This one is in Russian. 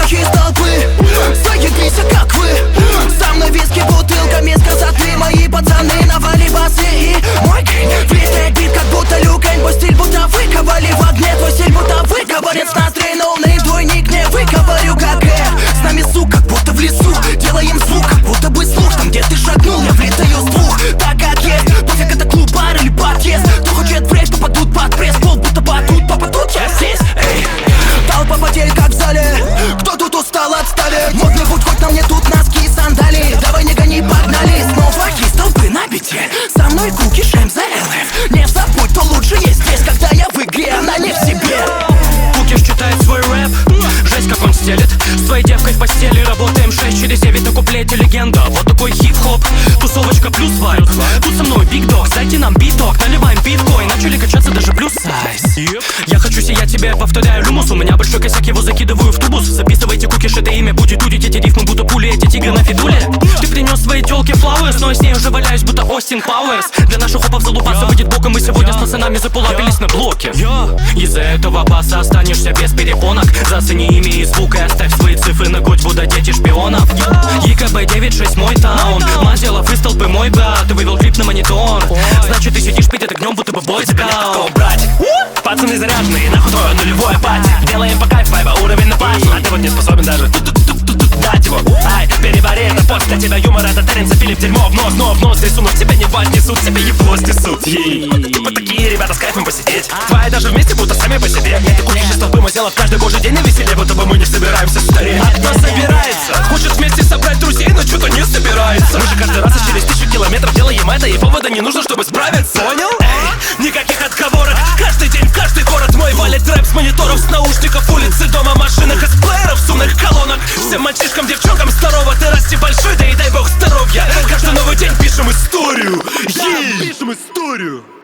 воздухе из толпы. Заебись, а как вы? Со мной виски бутылками с красоты. Мои пацаны навали басы и мой гейм влетает бит, как будто люкань. Мой стиль будто выковали в огне. Твой стиль будто выковырен с ноздрей. Ноунейм, твой ник не выковырю, как с нами звук, как будто в лесу. Делаем звук, как будто бы слух. Там, где ты шагнул, я влетаю с двух. Так как есть, пофиг, это клуб, бар или подъезд. Кто хочет в рейв, попадут под пресс. Пол будто батут, попадут, я здесь, эй. Толпа потерь, как в зале. Кто тут устал от стали? Модный путь, хоть на мне тут носки и сандалии. Давай не гони, погнали. Снова из толпы на бите. Со мной кукишем за ЛФ. Не забудь, кто лучше есть здесь, когда я в игре, она не в себе. Кукиш читает свой рэп, жесть как он стелет. С твоей девкой в постели работаем 6 через 9 на куплете легенда. Вот такой хип-хоп, тусовочка плюс вайб. Тут со мной Big Dog, дайте нам биток. Наливаем биткоин, начали качаться даже плюс сайз. Я хочу сиять тебе, повторяю люмус. У меня большой косяк, его закидываю в тубус. Записывайте кукиш, это имя будет дудить. Эти рифмы будто пули, эти тигры на фидуле. Ты принес своей тёлке флауэрс, но я с ней уже валяюсь, будто Остин Пауэрс. Для наших хопов залупаться выйдет боком. Мы сегодня с пацанами заполапились на блоке. Из-за этого баса останешься без перепонок. Зацени имя и звук и оставь свои цифры на грудь, будто дети шпионов. ЕКБ 96 мой таун. Мазелов из толпы мой брат. Ты вывел клип на монитор. Значит ты сидишь перед огнем, будто бы бой сказал. Брать, пацаны заряженные, нахуй твое нулевое пати. Делаем по кайф, вайба, уровень на платину. А ты вот не способен даже дать его. Ай, перевари это пост, для тебя юмор это Теренса Филипп. Дерьмо в нос рисунок, тебе не несут, тебе ебло снесут. Вот такие ребята с кайфом посидеть. Твои даже вместе будто сами по себе. Это кукиш из толпы, мы сделав каждый божий день на веселе. Будто бы мы не собираемся стареть. А кто собирается? Хочет вместе собрать друзей, но что-то не собирается. Мы же каждый раз и через 1000 километров делаем это. И повода не нужно, чтобы справиться. Понял? Эй, никаких отговорок. Каждый день, в каждый город мой валит рэп с мониторов, с наушников, улицы, дома, машинах, из плееров, с умных колонок. Всем мальчишкам, девчонкам здорово. Ты расти большой, да и дай бог здоровья. Каждый новый день пишем историю. Пишем историю.